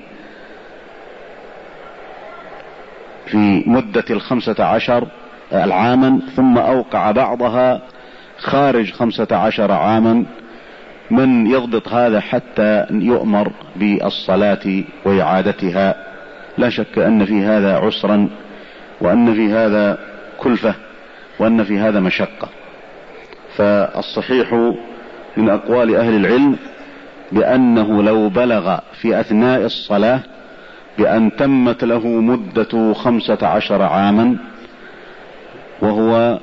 مدة 15 عاما، ثم أوقع بعضها خارج 15 عاما، من يضبط هذا حتى يؤمر بالصلاة وإعادتها؟ لا شك أن في هذا عسرا، وأن في هذا كلفة، وأن في هذا مشقة. فالصحيح من أقوال أهل العلم بأنه لو بلغ في أثناء الصلاة بأن تمت له مدة 15 عاما وهو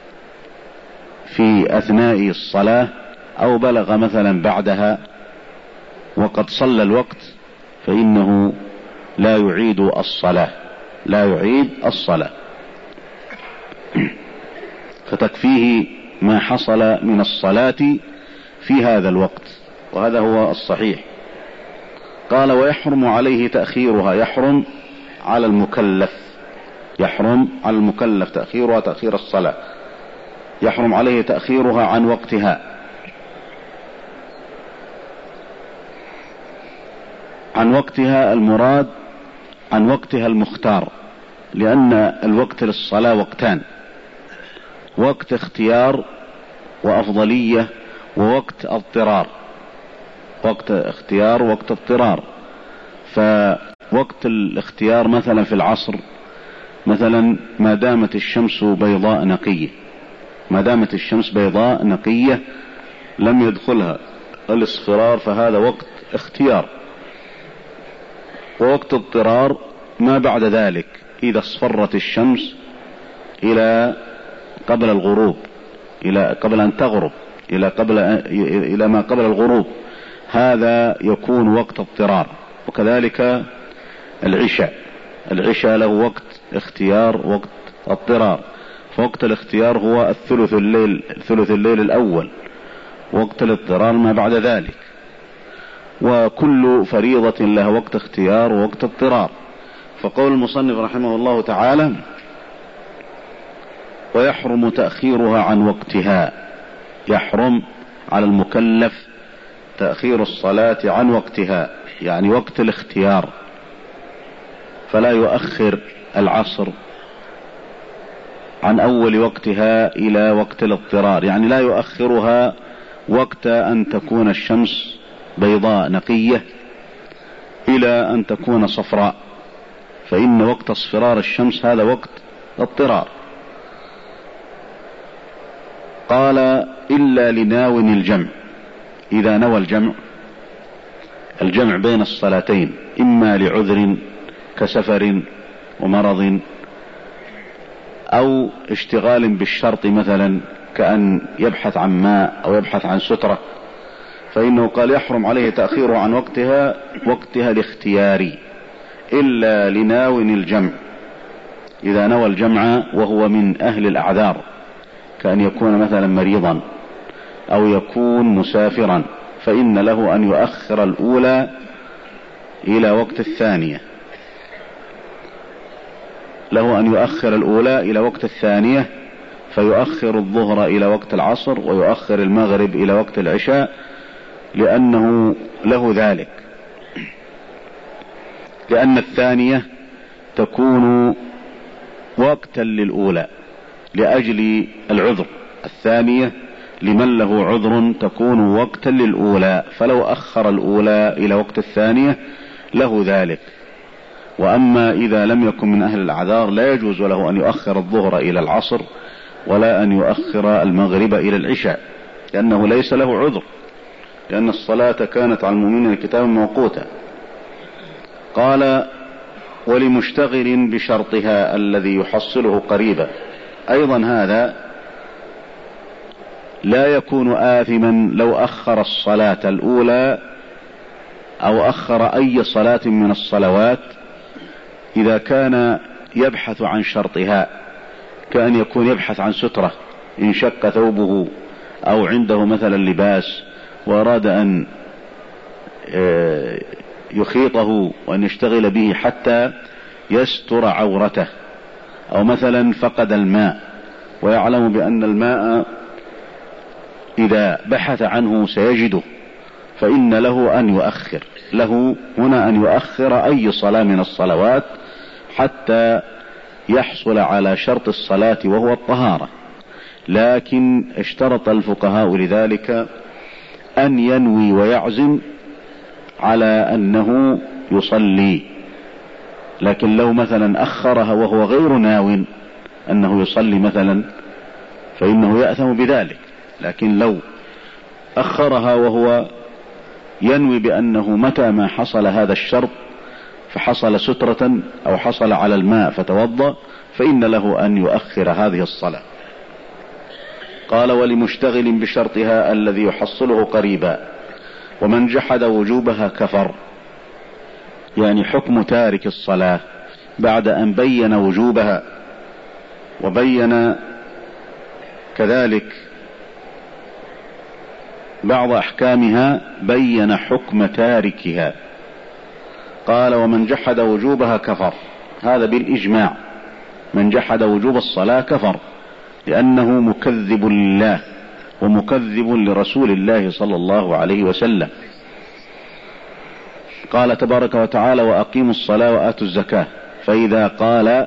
في أثناء الصلاة، أو بلغ مثلا بعدها وقد صلى الوقت، فإنه لا يعيد الصلاة، لا يعيد الصلاة، فتكفيه ما حصل من الصلاة في هذا الوقت، وهذا هو الصحيح. قال: ويحرم عليه تأخيرها. يحرم على المكلف، يحرم على المكلف تأخيرها، تأخير الصلاة، يحرم عليه تأخيرها عن وقتها. عن وقتها المراد عن وقتها المختار، لأن الوقت للصلاة وقتان: وقت اختيار وأفضلية، ووقت اضطرار. وقت اختيار ووقت اضطرار. فوقت الاختيار مثلا في العصر مثلا ما دامت الشمس بيضاء نقية، ما دامت الشمس بيضاء نقية لم يدخلها الاصفرار، فهذا وقت اختيار. ووقت اضطرار ما بعد ذلك، إذا اصفرت الشمس إلى قبل الغروب، إلى قبل أن تغرب، إلى ما قبل الغروب، هذا يكون وقت اضطرار. وكذلك العشاء له وقت اختيار وقت اضطرار. فوقت الاختيار هو ثلث الليل الأول، وقت الاضطرار ما بعد ذلك. وكل فريضة لها وقت اختيار ووقت اضطرار. فقول المصنف رحمه الله تعالى: ويحرم تأخيرها عن وقتها. يحرم على المكلف تأخير الصلاة عن وقتها، يعني وقت الاختيار، فلا يؤخر العصر عن أول وقتها إلى وقت الاضطرار، يعني لا يؤخرها وقت أن تكون الشمس بيضاء نقية إلى أن تكون صفراء، فإن وقت اصفرار الشمس هذا وقت اضطرار. قال: إلا لناو الجمع، إذا نوى الجمع بين الصلاتين إما لعذر كسفر ومرض أو اشتغال بالشرط، مثلا كأن يبحث عن ماء أو يبحث عن سترة، فإنه قال يحرم عليه تأخيره عن وقتها الاختياري إلا لناو الجمع، إذا نوى الجمع وهو من أهل الأعذار، كأن يكون مثلا مريضا أو يكون مسافرا، فإن له أن يؤخر الأولى إلى وقت الثانية، إلى وقت الثانية، فيؤخر الظهر إلى وقت العصر ويؤخر المغرب إلى وقت العشاء، لأنه له ذلك، لأن الثانية تكون وقتا للأولى لأجل العذر، الثانية لمن له عذر تكون وقتا للأولى، فلو أخر الأولى إلى وقت الثانية له ذلك. وأما إذا لم يكن من أهل الأعذار لا يجوز له أن يؤخر الظهر إلى العصر ولا أن يؤخر المغرب إلى العشاء، لأنه ليس له عذر، لأن الصلاة كانت على المؤمنين كتابا موقوتا. قال ولمشتغل بشرطها الذي يحصله قريبا، أيضا هذا لا يكون آثما لو أخر الصلاة الأولى أو أخر أي صلاة من الصلوات إذا كان يبحث عن شرطها، كأن يكون يبحث عن سترة إن شق ثوبه أو عنده مثلا لباس وأراد أن يخيطه وأن يشتغل به حتى يستر عورته، أو مثلا فقد الماء ويعلم بأن الماء إذا بحث عنه سيجده، فإن له هنا أن يؤخر أي صلاة من الصلوات حتى يحصل على شرط الصلاة وهو الطهارة. لكن اشترط الفقهاء لذلك أن ينوي ويعزم على أنه يصلي، لكن لو مثلا أخرها وهو غير ناو أنه يصلي مثلا فإنه يأثم بذلك، لكن لو أخرها وهو ينوي بأنه متى ما حصل هذا الشرط فحصل سترة أو حصل على الماء فتوضأ فإن له أن يؤخر هذه الصلاة. قال ولمشتغل بشرطها الذي يحصله قريبا، ومن جحد وجوبها كفر، يعني حكم تارك الصلاة بعد أن بين وجوبها وبين كذلك بعض أحكامها بين حكم تاركها. قال ومن جحد وجوبها كفر، هذا بالإجماع، من جحد وجوب الصلاة كفر، لأنه مكذب لله ومكذب لرسول الله صلى الله عليه وسلم. قال تبارك وتعالى وأقيموا الصلاة وآتوا الزكاة، فإذا قال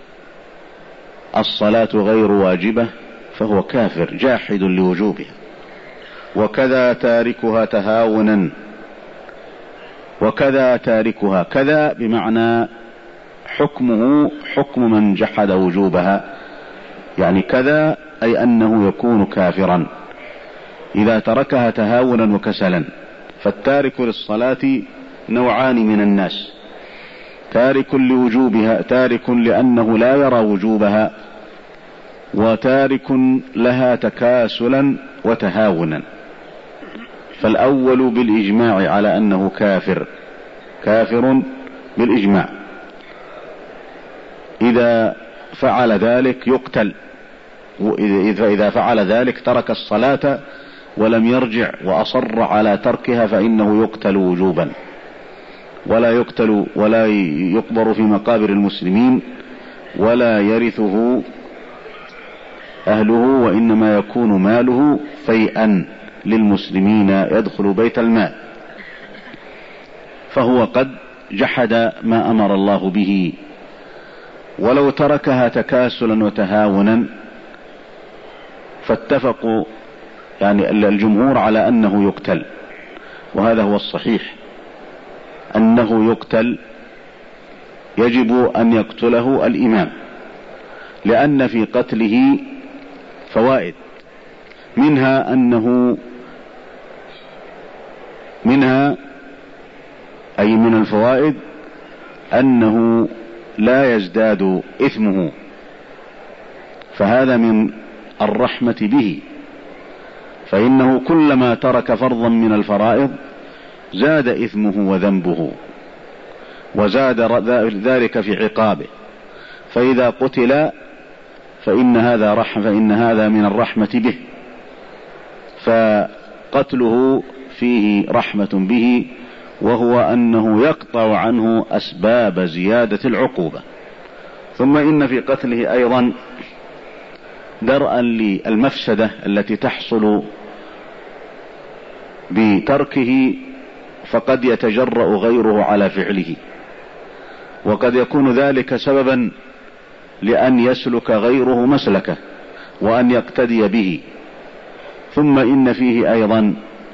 الصلاة غير واجبة فهو كافر جاحد لوجوبها. وكذا تاركها تهاونا، وكذا تاركها، كذا بمعنى حكمه حكم من جحد وجوبها، يعني كذا أي أنه يكون كافرا إذا تركها تهاونا وكسلا. فالتارك للصلاة نوعان من الناس، تارك لوجوبها، تارك لأنه لا يرى وجوبها، وتارك لها تكاسلا وتهاونا. فالأول بالإجماع على أنه كافر بالإجماع، إذا فعل ذلك يقتل، إذا فعل ذلك ترك الصلاة ولم يرجع وأصر على تركها فإنه يقتل وجوبا، ولا يقبر في مقابر المسلمين ولا يرثه أهله، وإنما يكون ماله فيئا للمسلمين يدخل بيت المال، فهو قد جحد ما أمر الله به. ولو تركها تكاسلا وتهاونا فاتفقوا يعني الجمهور على أنه يقتل، وهذا هو الصحيح أنه يقتل، يجب أن يقتله الإمام، لأن في قتله فوائد، منها أي من الفوائد أنه لا يزداد إثمه، فهذا من الرحمة به، فإنه كلما ترك فرضا من الفرائض زاد إثمه وذنبه وزاد ذلك في عقابه، فإذا قتل فإن هذا من الرحمة به، فقتله فيه رحمة به، وهو أنه يقطع عنه أسباب زيادة العقوبة. ثم إن في قتله أيضا درءا للمفسدة التي تحصل بتركه، فقد يتجرأ غيره على فعله، وقد يكون ذلك سببا لأن يسلك غيره مسلكه وأن يقتدي به. ثم إن فيه أيضا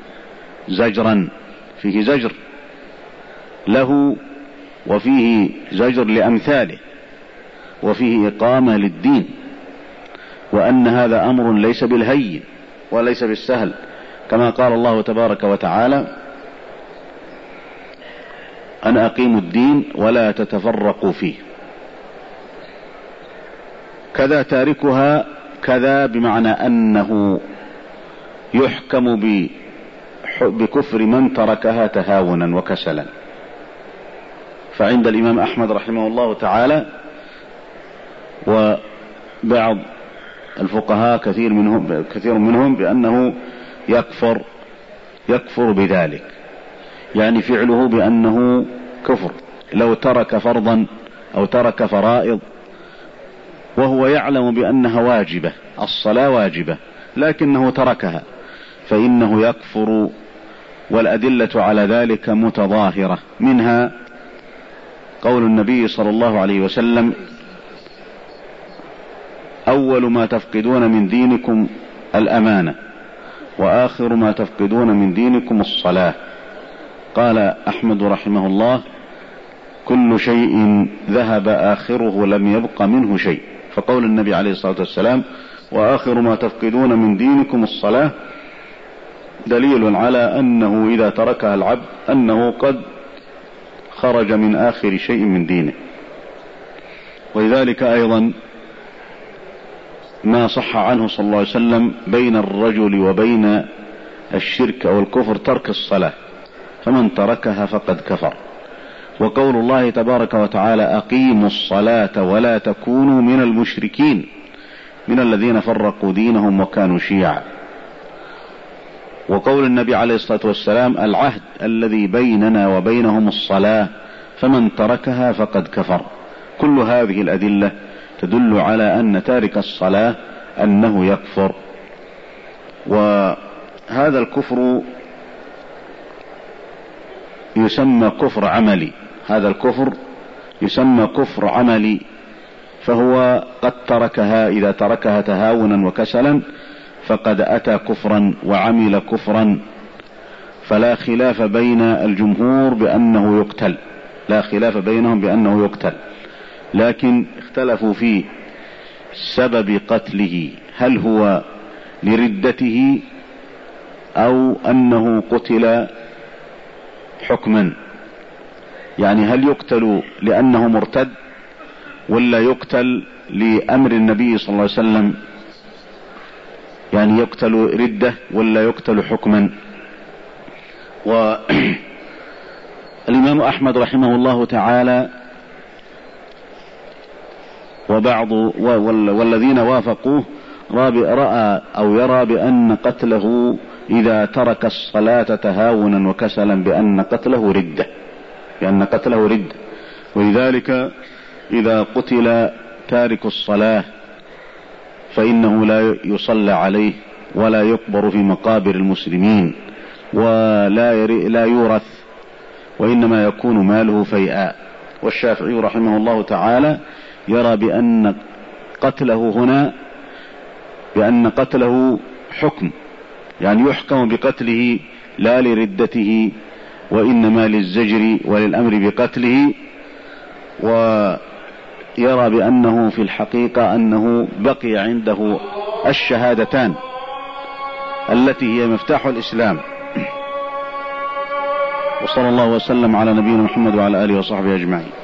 فيه زجر له، وفيه زجر لأمثاله، وفيه إقامة للدين، وأن هذا أمر ليس بالهين وليس بالسهل، كما قال الله تبارك وتعالى: أن أقيموا الدين ولا تتفرقوا فيه. كذا تاركها كذا بمعنى أنه يحكم بكفر من تركها تهاونا وكسلا. فعند الإمام أحمد رحمه الله تعالى وبعض الفقهاء كثير منهم بأنه يكفر بذلك، يعني فعله بأنه كفر. لو ترك فرضا أو ترك فرائض وهو يعلم بأنها واجبة، الصلاة واجبة، لكنه تركها، فإنه يكفر، والأدلة على ذلك متظاهرة. منها قول النبي صلى الله عليه وسلم: أول ما تفقدون من دينكم الأمانة، وآخر ما تفقدون من دينكم الصلاة. قال أحمد رحمه الله: كل شيء ذهب آخره لم يبق منه شيء. فقول النبي عليه الصلاة والسلام: وآخر ما تفقدون من دينكم الصلاة، دليل على أنه إذا تركها العبد أنه قد خرج من آخر شيء من دينه. ولذلك أيضا ما صح عنه صلى الله عليه وسلم بين الرجل وبين الشرك أو الكفر ترك الصلاة، فمن تركها فقد كفر. وقول الله تبارك وتعالى: أقيموا الصلاة ولا تكونوا من المشركين من الذين فرقوا دينهم وكانوا شيعا. وقول النبي عليه الصلاة والسلام: العهد الذي بيننا وبينهم الصلاة فمن تركها فقد كفر. كل هذه الأدلة تدل على أن تارك الصلاة أنه يكفر. وهذا الكفر يسمى كفر عملي، هذا الكفر يسمى كفر عملي، فهو قد تركها، إذا تركها تهاونا وكسلا فقد أتى كفرا وعمل كفرا، فلا خلاف بين الجمهور بأنه يقتل، لا خلاف بينهم بأنه يقتل، لكن اختلفوا في سبب قتله، هل هو لردته أو أنه قتل حكما، يعني هل يقتل لأنه مرتد ولا يقتل لأمر النبي صلى الله عليه وسلم، يعني يقتل ردة ولا يقتل حكما. والإمام أحمد رحمه الله تعالى والذين وافقوه رأى أو يرى بأن قتله إذا ترك الصلاة تهاونا وكسلا بأن قتله ردة، ولذلك إذا قتل تارك الصلاة فإنه لا يصلى عليه ولا يقبر في مقابر المسلمين ولا يورث، وإنما يكون ماله فيئا. والشافعي رحمه الله تعالى يرى بأن قتله حكم، يعني يحكم بقتله لا لردته وإنما للزجر وللأمر بقتله. ويرى بأنه في الحقيقة أنه بقي عنده الشهادتان، التي هي مفتاح الإسلام. وصلى الله وسلم على نبينا محمد وعلى آله وصحبه أجمعين.